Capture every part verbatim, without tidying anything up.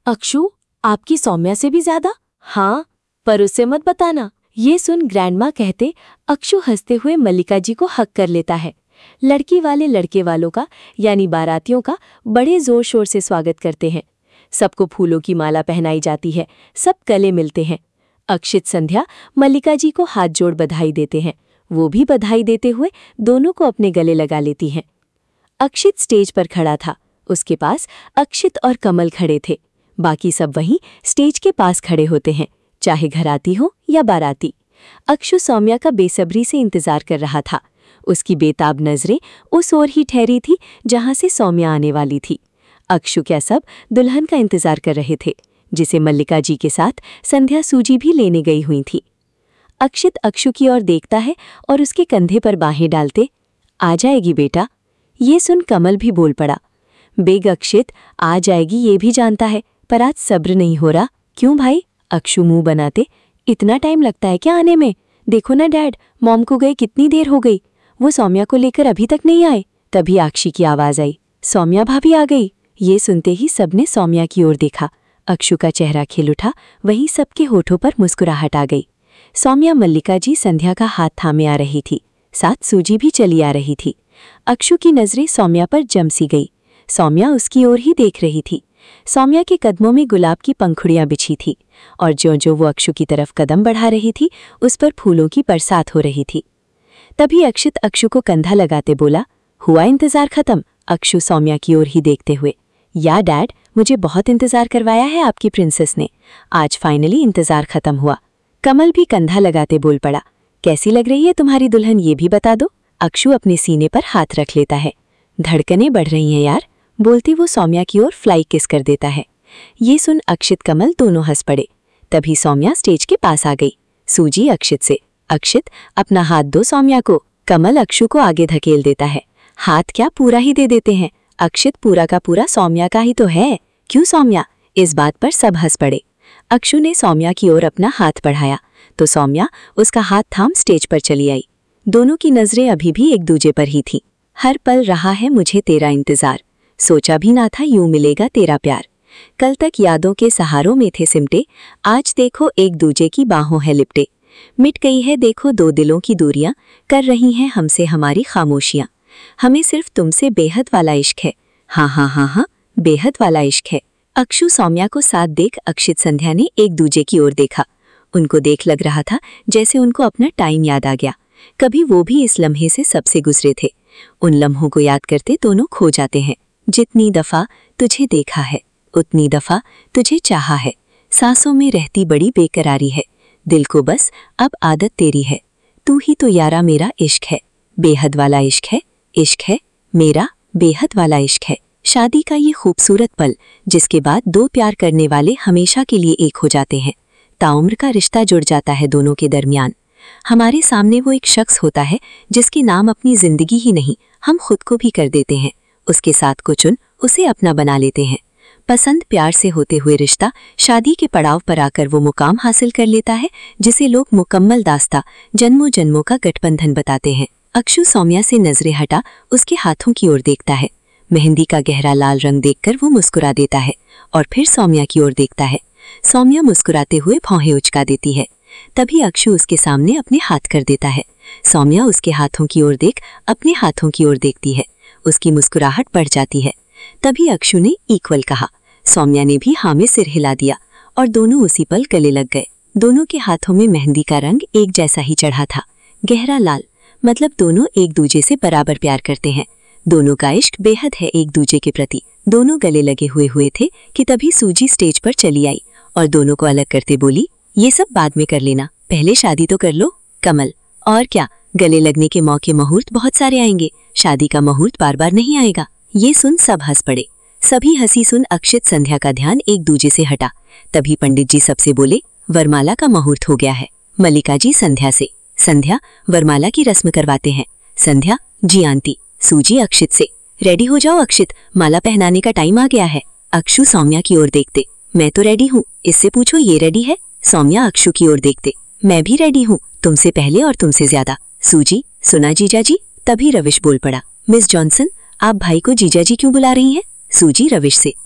अक्षु, आपकी सौम्या से भी ज्यादा? हाँ, पर उसे मत बताना। ये सुन ग्रैंडमा कहते अक्षु हंसते हुए मल्लिका जी को हक कर लेता है। लड़की वाले लड़के वालों का यानी बारातियों का बड़े जोर शोर से स्वागत करते हैं। सबको फूलों की माला पहनाई जाती है, सब गले मिलते हैं। अक्षित संध्या मल्लिका जी को हाथ जोड़ बधाई देते हैं। वो भी बधाई देते हुए दोनों को अपने गले लगा लेती हैं। अक्षित स्टेज पर खड़ा था, उसके पास अक्षित और कमल खड़े थे। बाकी सब वहीं स्टेज के पास खड़े होते हैं, चाहे घराती हो या बाराती। अक्षु सौम्या का बेसब्री से इंतजार कर रहा था। उसकी बेताब नजरें उस ओर ही ठहरी थी जहां से सौम्या आने वाली थी। अक्षु क्या सब दुल्हन का इंतजार कर रहे थे, जिसे मल्लिका जी के साथ संध्या सूजी भी लेने गई हुई थी। अक्षित अक्षु की ओर देखता है और उसके कंधे पर बाहें डालते, आ जाएगी बेटा। ये सुन कमल भी बोल पड़ा, बेग अक्षित आ जाएगी ये भी जानता है, पर आज सब्र नहीं हो रहा। क्यों भाई? अक्षु मुंह बनाते, इतना टाइम लगता है क्या आने में? देखो ना डैड, मॉम को गए कितनी देर हो गई, वो सौम्या को लेकर अभी तक नहीं आए। तभी आक्षी की आवाज आई, सौम्या भाभी आ गई। ये सुनते ही सबने सौम्या की ओर देखा। अक्षु का चेहरा खिल उठा, वहीं सबके होठों पर मुस्कुराहट आ गई। सौम्या मल्लिका जी संध्या का हाथ थामे आ रही थी, साथ सूजी भी चली आ रही थी। अक्षु की नजरें सौम्या पर जम सी गई। सौम्या उसकी ओर ही देख रही थी। सौम्या के कदमों में गुलाब की पंखुड़ियां बिछी थी और जो जो वो अक्षु की तरफ कदम बढ़ा रही थी उस पर फूलों की बरसात हो रही थी। तभी अक्षित अक्षु को कंधा लगाते बोला, हुआ इंतजार खत्म? अक्षु सौम्या की ओर ही देखते हुए, या डैड, मुझे बहुत इंतजार करवाया है आपकी प्रिंसेस ने, आज फाइनली इंतजार खत्म हुआ। कमल भी कंधा लगाते बोल पड़ा, कैसी लग रही है तुम्हारी दुल्हन ये भी बता दो। अक्षु अपने सीने पर हाथ रख लेता है, धड़कनें बढ़ रही हैं यार, बोलते वो सौम्या की ओर फ्लाई किस कर देता है। ये सुन अक्षित कमल दोनों हंस पड़े। तभी सौम्या स्टेज के पास आ गई। सूजी अक्षित से, अक्षित अपना हाथ दो सौम्या को। कमल अक्षु को आगे धकेल देता है, हाथ क्या पूरा ही दे देते हैं। अक्षित पूरा का पूरा सौम्या का ही तो है, क्यों सौम्या? इस बात पर सब हंस पड़े। अक्षु ने सौम्या की ओर अपना हाथ बढ़ाया तो सौम्या उसका हाथ थाम स्टेज पर चली आई। दोनों की नजरें अभी भी एक दूजे पर ही थी। हर पल रहा है मुझे तेरा इंतजार, सोचा भी ना था यूं मिलेगा तेरा प्यार। कल तक यादों के सहारों में थे सिमटे, आज देखो एक दूजे की बाहों है लिपटे। मिट गई है देखो दो दिलों की दूरियां, कर रही हैं हमसे हमारी खामोशियां। हमें सिर्फ तुमसे बेहद वाला इश्क है, हाँ हाँ हाँ हाँ बेहद वाला इश्क है। अक्षु सौम्या को साथ देख अक्षित संध्या ने एक दूजे की ओर देखा। उनको देख लग रहा था जैसे उनको अपना टाइम याद आ गया। कभी वो भी इस लम्हे से सबसे गुजरे थे। उन लम्हों को याद करते दोनों खो जाते हैं। जितनी दफा तुझे देखा है उतनी दफा तुझे चाहा है, सांसों में रहती बड़ी बेकरारी है, दिल को बस अब आदत तेरी है। तू ही तो यारा मेरा इश्क है, बेहद वाला इश्क है, इश्क है मेरा बेहद वाला इश्क है। शादी का ये खूबसूरत पल जिसके बाद दो प्यार करने वाले हमेशा के लिए एक हो जाते हैं। ताउम्र का रिश्ता जुड़ जाता है दोनों के दरमियान। हमारे सामने वो एक शख्स होता है जिसके नाम अपनी जिंदगी ही नहीं हम खुद को भी कर देते हैं। उसके साथ को चुन उसे अपना बना लेते हैं। पसंद प्यार से होते हुए रिश्ता शादी के पड़ाव पर आकर वो मुकाम हासिल कर लेता है जिसे लोग मुकम्मल दास्ता जन्मों जन्मों का गठबंधन बताते हैं। अक्षु सौम्या से नजरें हटा उसके हाथों की ओर देखता है। मेहंदी का गहरा लाल रंग देखकर वो मुस्कुरा देता है और फिर सौम्या की ओर देखता है। सौम्या मुस्कुराते हुए भौहें उचका देती है। तभी अक्षु उसके सामने अपने हाथ कर देता है। सौम्या उसके हाथों की ओर देख अपने हाथों की ओर देखती है। उसकी मुस्कुराहट बढ़ जाती है। तभी अक्षु ने इक्वल कहा। सौम्या ने भी हाँ में सिर हिला दिया और दोनों उसी पल गले लग गए। दोनों के हाथों में मेहंदी का रंग एक जैसा ही चढ़ा था, गहरा लाल, मतलब दोनों एक दूजे से बराबर प्यार करते हैं। दोनों का इश्क बेहद है एक दूजे के प्रति। दोनों गले लगे हुए हुए थे कि तभी सूजी स्टेज पर चली आई और दोनों को अलग करते बोली, ये सब बाद में कर लेना, पहले शादी तो कर लो। कमल, और क्या, गले लगने के मौके मुहूर्त बहुत सारे आएंगे, शादी का मुहूर्त बार बार नहीं आएगा। ये सुन सब हंस पड़े। सभी हंसी सुन अक्षित संध्या का ध्यान एक दूजे से हटा। तभी पंडित जी सबसे बोले, वरमाला का मुहूर्त हो गया है। मल्लिका जी संध्या से, संध्या वरमाला की रस्म करवाते हैं। संध्या, जी आंटी। सूजी अक्षित से, रेडी हो जाओ अक्षित, माला पहनाने का टाइम आ गया है। अक्षु सौम्या की ओर देखते, मैं तो रेडी हूँ, इससे पूछो ये रेडी है। सौम्या अक्षु की ओर देखते, मैं भी रेडी हूँ, तुमसे पहले और तुमसे ज्यादा। सूजी, सुना जीजा जी। तभी रविश बोल पड़ा, मिस जॉनसन, आप भाई को जीजा जी क्यों बुला रही हैं? सूजी रविश से,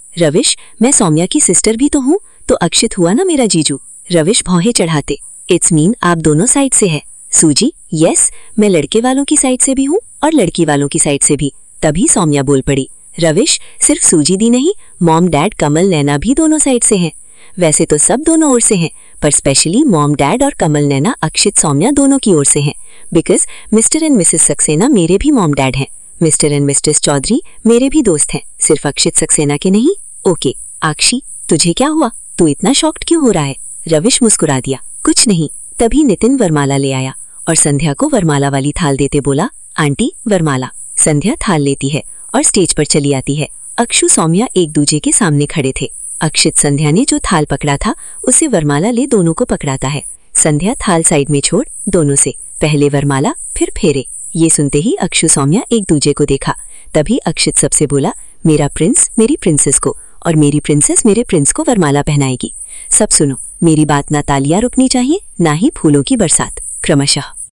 रविश, मैं सौम्या की सिस्टर भी तो हूँ, तो अक्षित हुआ ना मेरा जीजू। रविश भौहें चढ़ाते, इट्स मीन आप दोनों साइड से है। सूजी, यस, मैं लड़के वालों की साइड से भी हूँ और लड़की वालों की साइड से भी। तभी सौम्या बोल पड़ी, रविश, सिर्फ सूजी दी नहीं, मॉम डैड कमल नैना भी दोनों साइड से हैं। वैसे तो सब दोनों ओर से हैं, पर स्पेशली मॉम डैड और कमल नैना अक्षित सौम्या दोनों की ओर से हैं, because mister and Mrs Saxena मेरे भी मॉम डैड हैं। मिस्टर एंड मिस्टेस चौधरी मेरे भी दोस्त हैं, सिर्फ अक्षित सक्सेना के नहीं। ओके आक्षी, तुझे क्या हुआ, तू इतना शॉक्ड क्यों हो रहा है? रविश मुस्कुरा दिया, कुछ नहीं। तभी नितिन वरमाला ले आया और संध्या को वरमाला वाली थाल देते बोला, आंटी वरमाला। संध्या थाल लेती है और स्टेज पर चली आती है। अक्षु सौम्या एक दूजे के सामने खड़े थे। अक्षित संध्या ने जो थाल पकड़ा था उसे वरमाला ले दोनों को पकड़ाता है। संध्या थाल साइड में छोड़ दोनों से, पहले वरमाला फिर फेरे। ये सुनते ही अक्षु सौम्या एक दूजे को देखा। तभी अक्षित सबसे बोला, मेरा प्रिंस मेरी प्रिंसेस को और मेरी प्रिंसेस मेरे प्रिंस को वरमाला पहनाएगी। सब सुनो, मेरी बात ना तालियां रुकनी चाहिए ना ही फूलों की बरसात। क्रमशः